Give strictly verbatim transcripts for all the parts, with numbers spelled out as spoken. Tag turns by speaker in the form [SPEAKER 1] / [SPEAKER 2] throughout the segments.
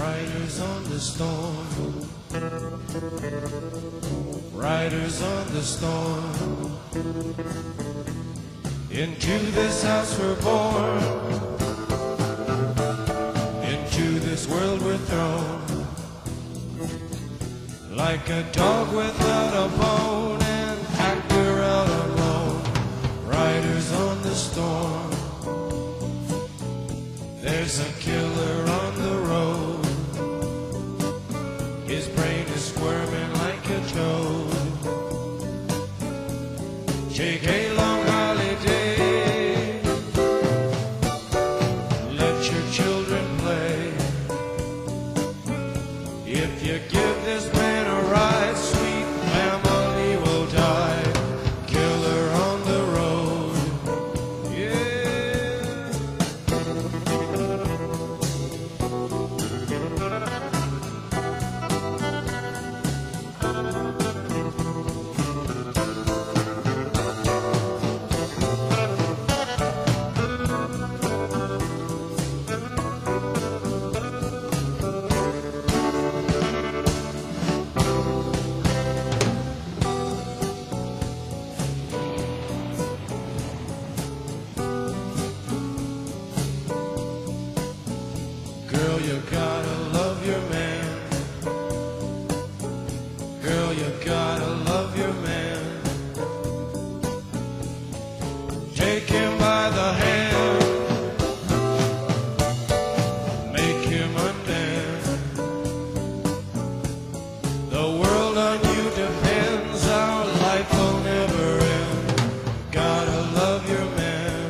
[SPEAKER 1] Riders on the storm, riders on the storm. Into this house we're born, into this world we're thrown. Like a dog without a bone, an actor out alone. Riders on the storm. There's a killer on the road. His brain is squirming like a toad. Take a long holiday. Let your children play. If you give this man a ride, sweet family will die. Killer on the road. Yeah. Girl, you gotta love your man. Girl, you gotta love your man. Take him by the hand, make him understand. The world on you depends, our life will never end. Gotta love your man.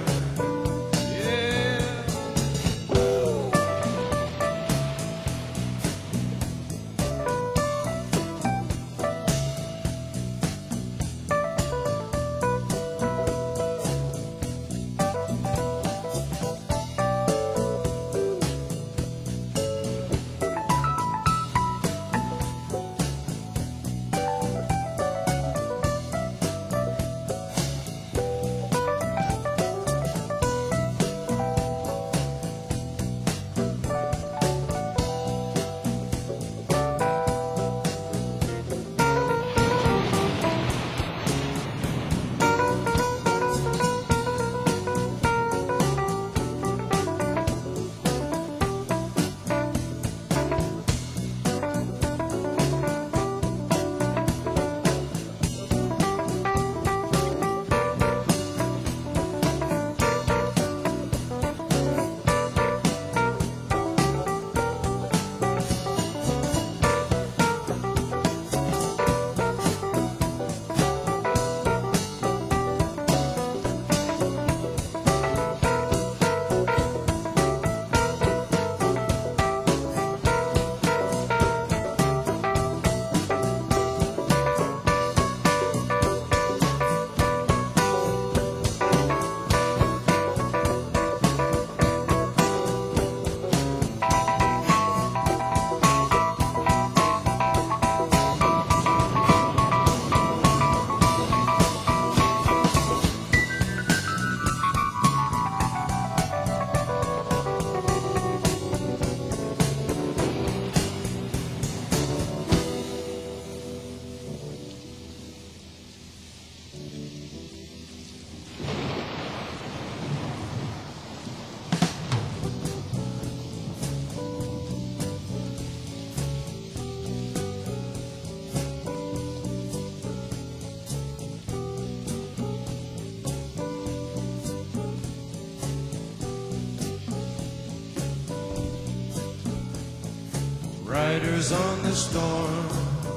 [SPEAKER 1] Riders on the storm,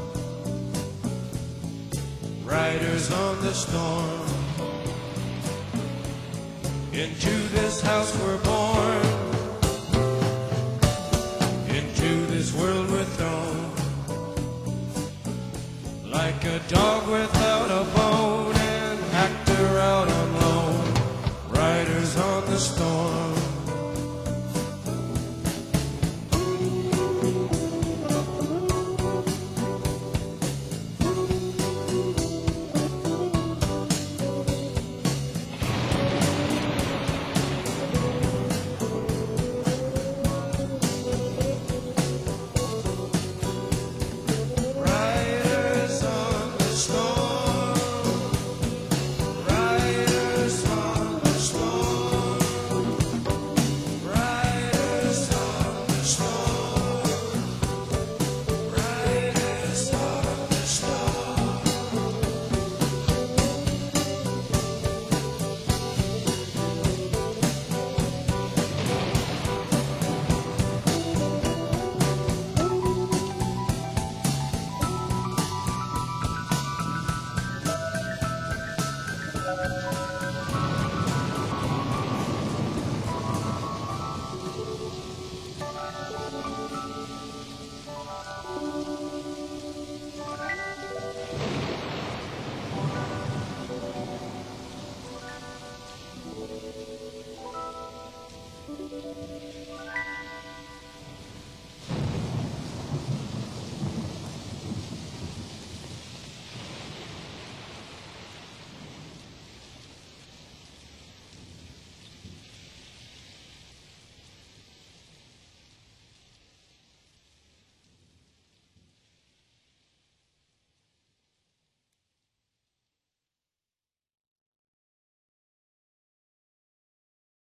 [SPEAKER 1] riders on the storm. Into this house we're born, into this world we're thrown. Like a dog with